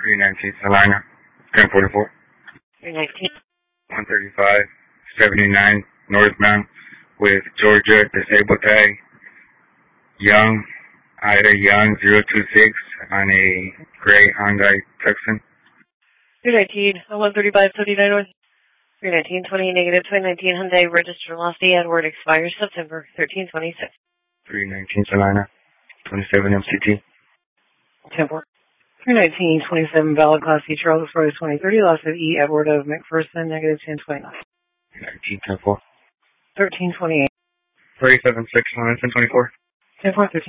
319 Salina, 1044. 319. 135, 79 northbound with Georgia disabled tag. Young, Ida Young 026 on a gray Hyundai Tucson. 319, 135, 79 north. 319, 20 negative 2019 Hyundai register lost the Edward expires September 1326. 319 Salina, 27 MCT. 10-4. 319, 27 valid class C Charles Rose 2030 loss of E Edward of McPherson negative 1029. 19 10 4. 1328. 37 6 on 1024. 10-4, 13.